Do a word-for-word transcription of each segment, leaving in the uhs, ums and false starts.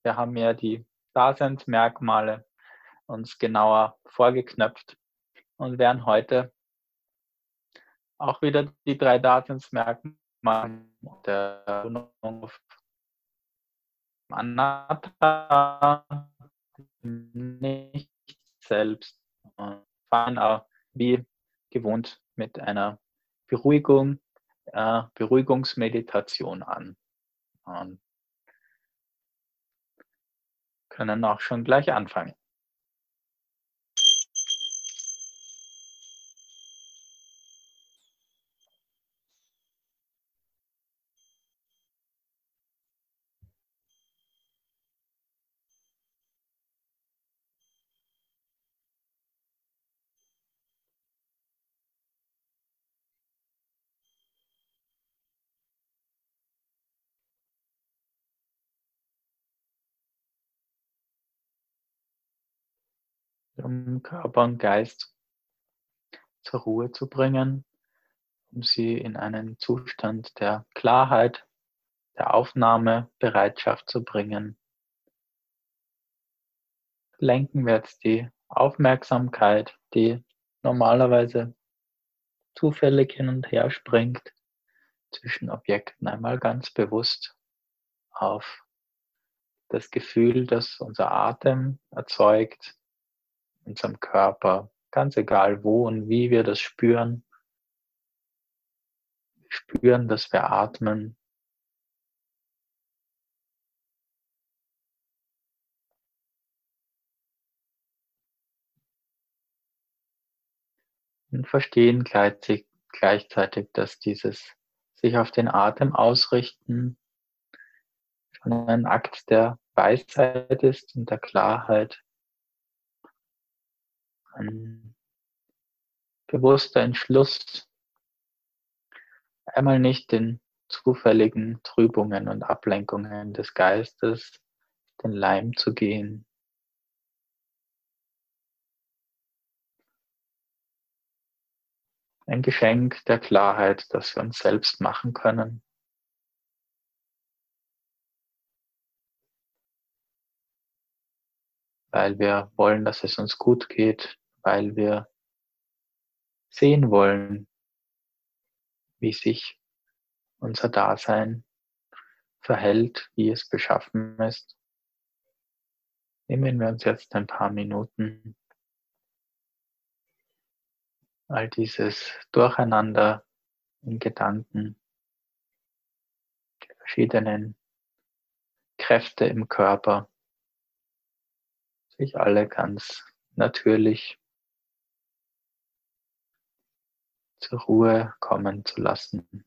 Wir haben ja die Daseinsmerkmale uns genauer vorgeknöpft und werden heute auch wieder die drei Daseinsmerkmale der Vernunft Anatta, nicht selbst, äh, fangen auch wie gewohnt mit einer Beruhigung äh, Beruhigungsmeditation an und können auch schon gleich anfangen. Um Körper und Geist zur Ruhe zu bringen, um sie in einen Zustand der Klarheit, der Aufnahmebereitschaft zu bringen, lenken wir jetzt die Aufmerksamkeit, die normalerweise zufällig hin und her springt, zwischen Objekten einmal ganz bewusst auf das Gefühl, das unser Atem erzeugt, in unserem Körper, ganz egal wo und wie wir das spüren. Wir spüren, dass wir atmen. Und verstehen gleichzeitig, gleichzeitig, dass dieses sich auf den Atem ausrichten schon ein Akt der Weisheit ist und der Klarheit, ein bewusster Entschluss, einmal nicht den zufälligen Trübungen und Ablenkungen des Geistes den Leim zu gehen. Ein Geschenk der Klarheit, das wir uns selbst machen können, weil wir wollen, dass es uns gut geht, weil wir sehen wollen, wie sich unser Dasein verhält, wie es beschaffen ist. Nehmen wir uns jetzt ein paar Minuten all dieses Durcheinander in Gedanken, die verschiedenen Kräfte im Körper, sich alle ganz natürlich zur Ruhe kommen zu lassen.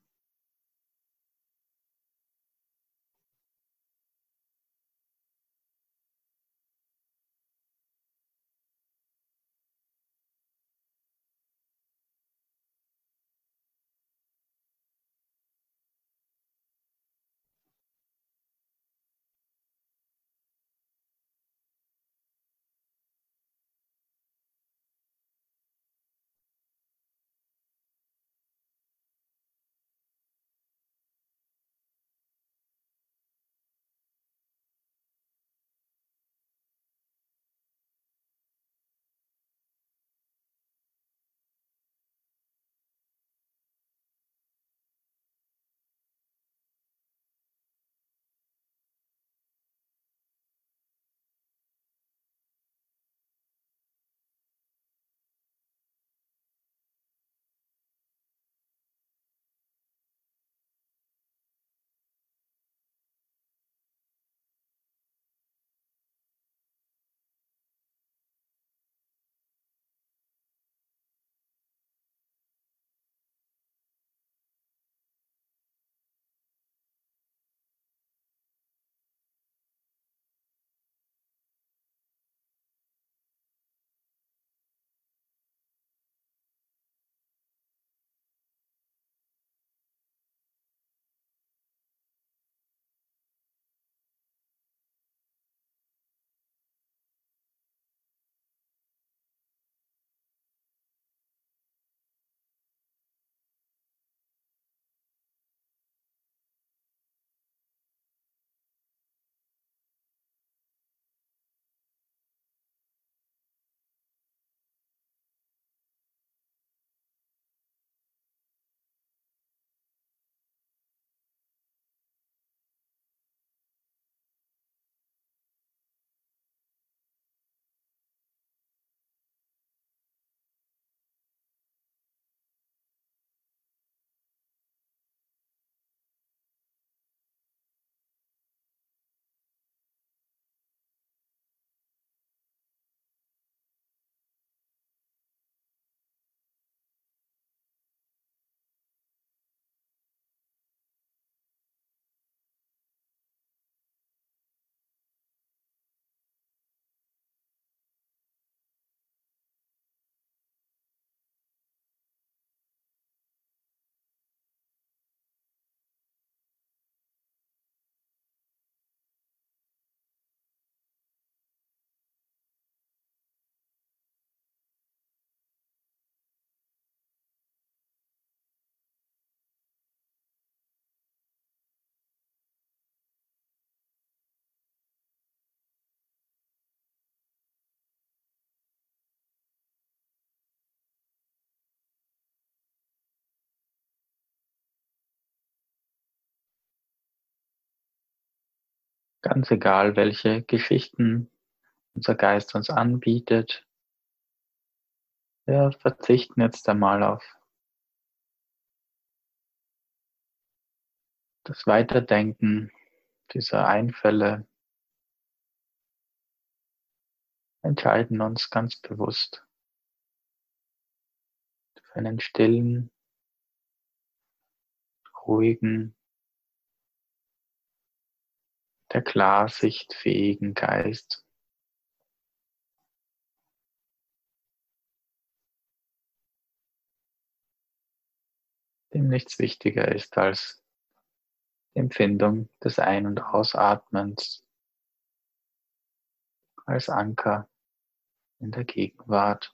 Ganz egal, welche Geschichten unser Geist uns anbietet. Wir verzichten jetzt einmal auf das Weiterdenken dieser Einfälle, entscheiden uns ganz bewusst für einen stillen, ruhigen, der Klarsicht fähigen Geist, dem nichts wichtiger ist als die Empfindung des Ein- und Ausatmens als Anker in der Gegenwart.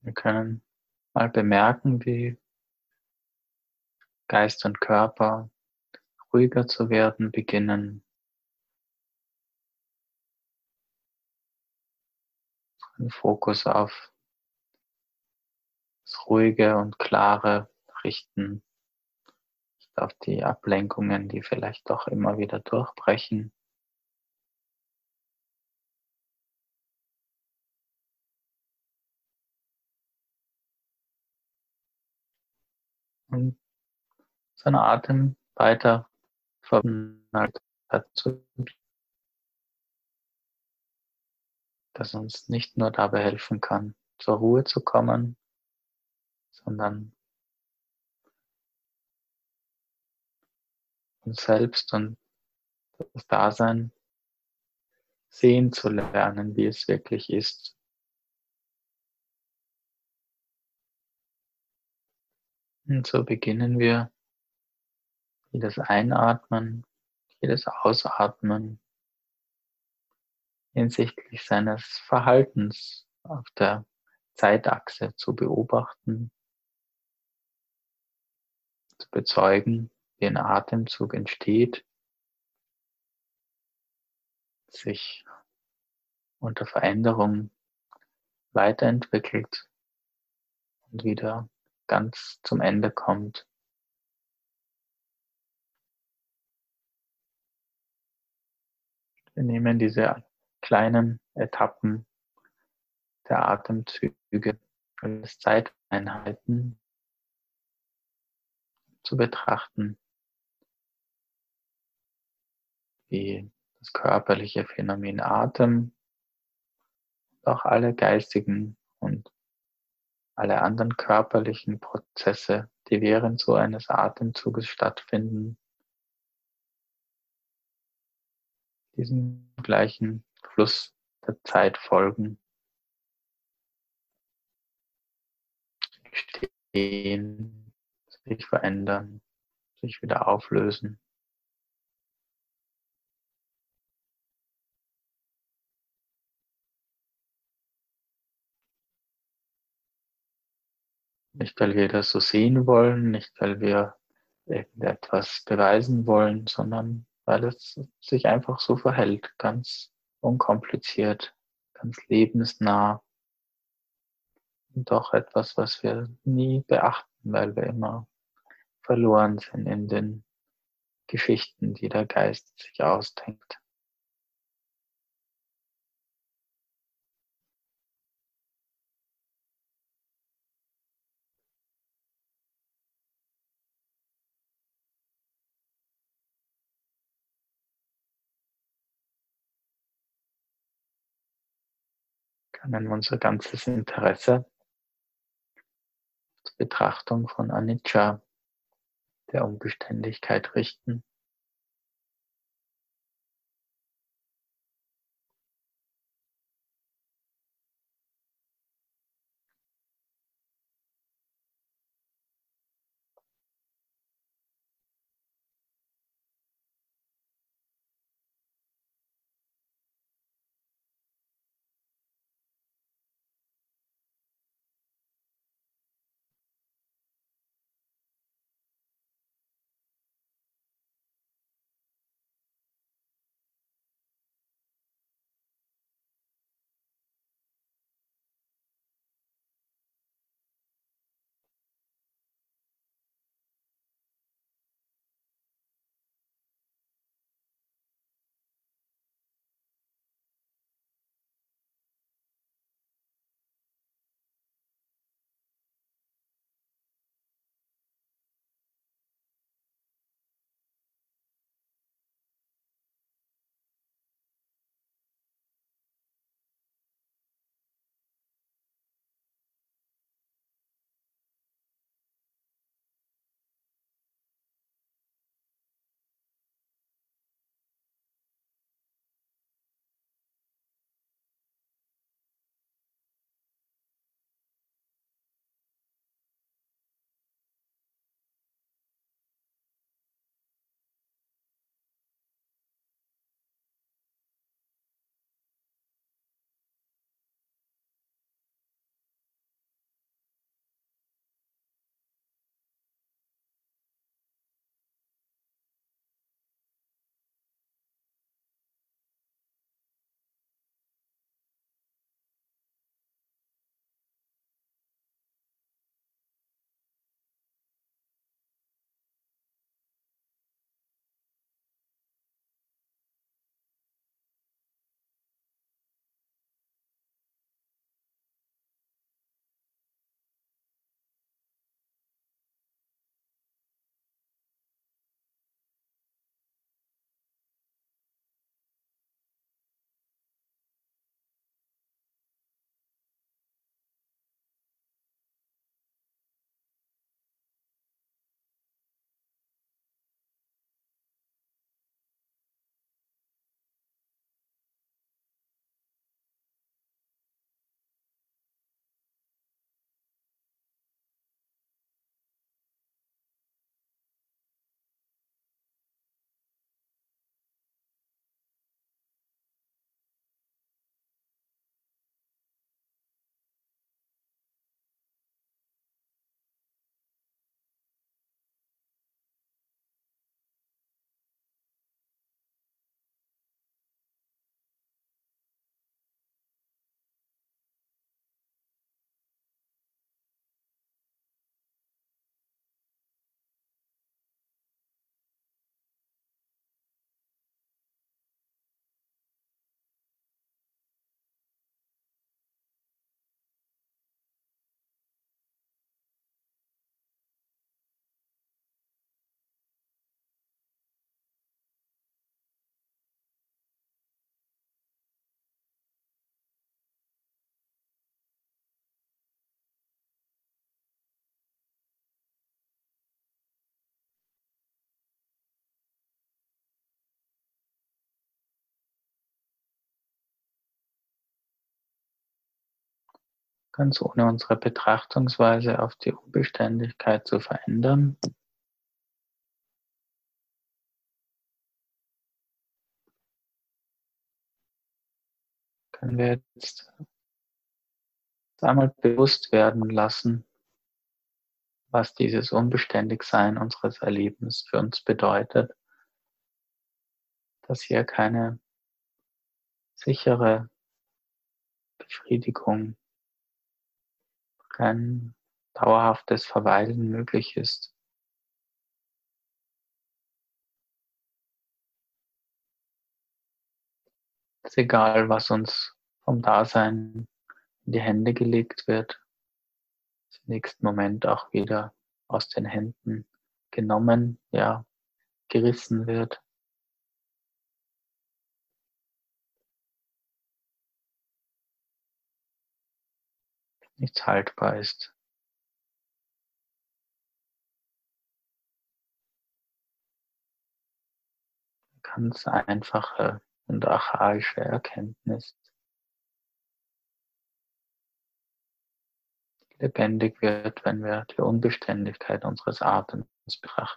Wir können mal bemerken, wie Geist und Körper ruhiger zu werden beginnen, den Fokus auf das Ruhige und Klare richten, nicht auf die Ablenkungen, die vielleicht doch immer wieder durchbrechen. Und seinen Atem weiter verbunden dazu, dass uns nicht nur dabei helfen kann, zur Ruhe zu kommen, sondern uns selbst und das Dasein sehen zu lernen, wie es wirklich ist. Und so beginnen wir jedes Einatmen, jedes Ausatmen hinsichtlich seines Verhaltens auf der Zeitachse zu beobachten, zu bezeugen, wie ein Atemzug entsteht, sich unter Veränderung weiterentwickelt und wieder ganz zum Ende kommt. Wir nehmen diese kleinen Etappen der Atemzüge als Zeiteinheiten zu betrachten, wie das körperliche Phänomen Atem, auch alle geistigen und alle anderen körperlichen Prozesse, die während so eines Atemzuges stattfinden, diesem gleichen Fluss der Zeit folgen, stehen, sich verändern, sich wieder auflösen. Nicht, weil wir das so sehen wollen, nicht, weil wir irgendetwas beweisen wollen, sondern weil es sich einfach so verhält, ganz unkompliziert, ganz lebensnah und doch etwas, was wir nie beachten, weil wir immer verloren sind in den Geschichten, die der Geist sich ausdenkt. Können unser ganzes Interesse zur Betrachtung von Anicca, der Unbeständigkeit, richten. ganz ohne unsere Betrachtungsweise auf die Unbeständigkeit zu verändern, können wir jetzt einmal bewusst werden lassen, was dieses Unbeständigsein unseres Erlebens für uns bedeutet, dass hier keine sichere Befriedigung, kein dauerhaftes Verweilen möglich ist. Es ist egal, was uns vom Dasein in die Hände gelegt wird, im nächsten Moment auch wieder aus den Händen genommen, ja, gerissen wird. Nichts haltbar ist. Ganz einfache und archaische Erkenntnis, die lebendig wird, wenn wir die Unbeständigkeit unseres Atems betrachten.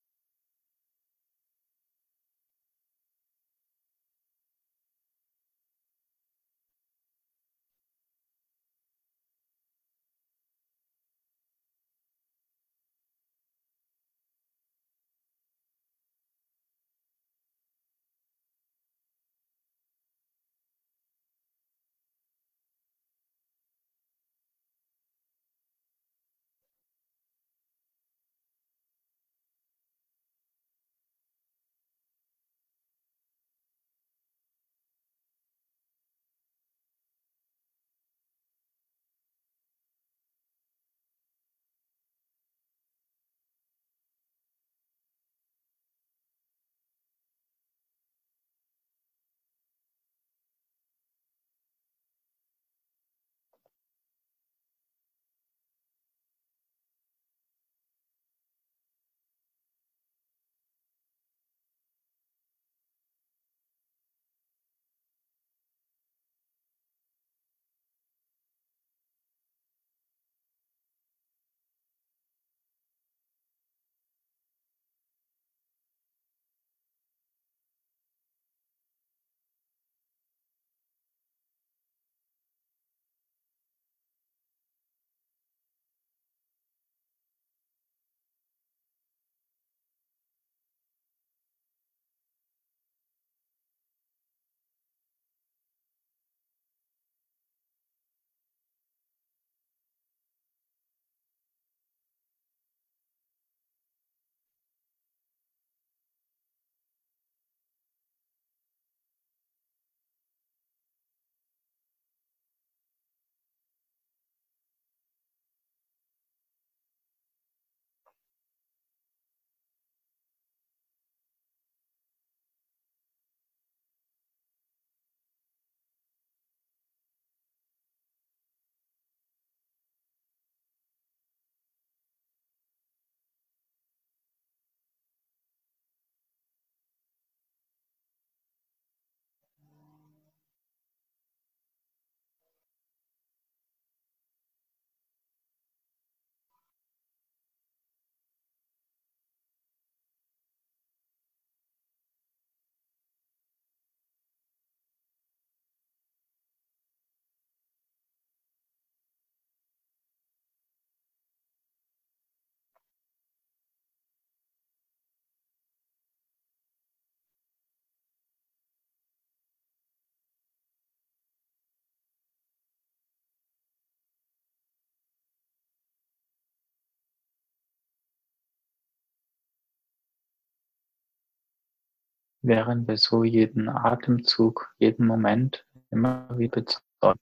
Während wir so jeden Atemzug, jeden Moment immer wieder bezeugen,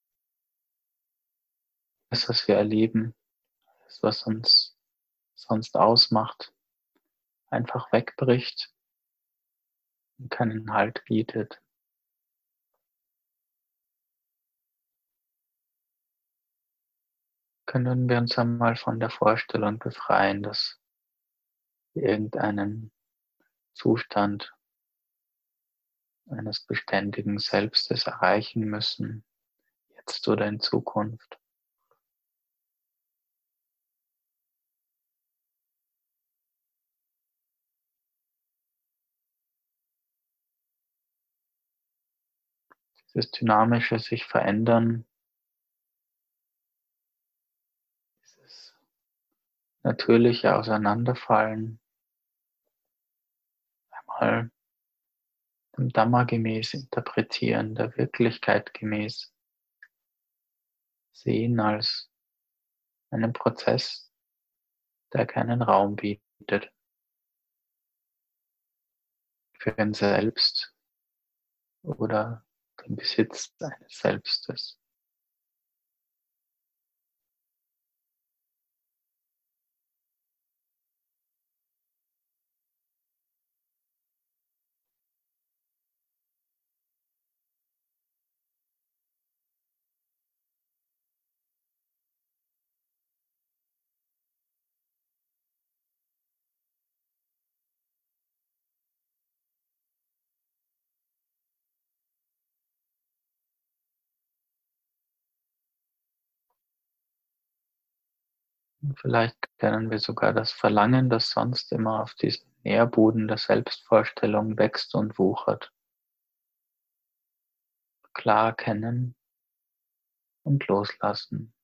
das, was wir erleben, das, was uns sonst ausmacht, einfach wegbricht und keinen Halt bietet, können wir uns einmal von der Vorstellung befreien, dass wir irgendeinen Zustand eines beständigen Selbstes erreichen müssen, jetzt oder in Zukunft. das dynamische sich verändern, dieses natürliche Auseinanderfallen, einmal dem Dhamma gemäß interpretieren, der Wirklichkeit gemäß sehen als einen Prozess, der keinen Raum bietet für den Selbst oder den Besitz eines Selbstes. Und vielleicht kennen wir sogar das Verlangen, das sonst immer auf diesem Nährboden der Selbstvorstellung wächst und wuchert. Klar kennen und loslassen.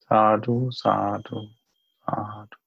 Sadhu, Sadhu, Sadhu.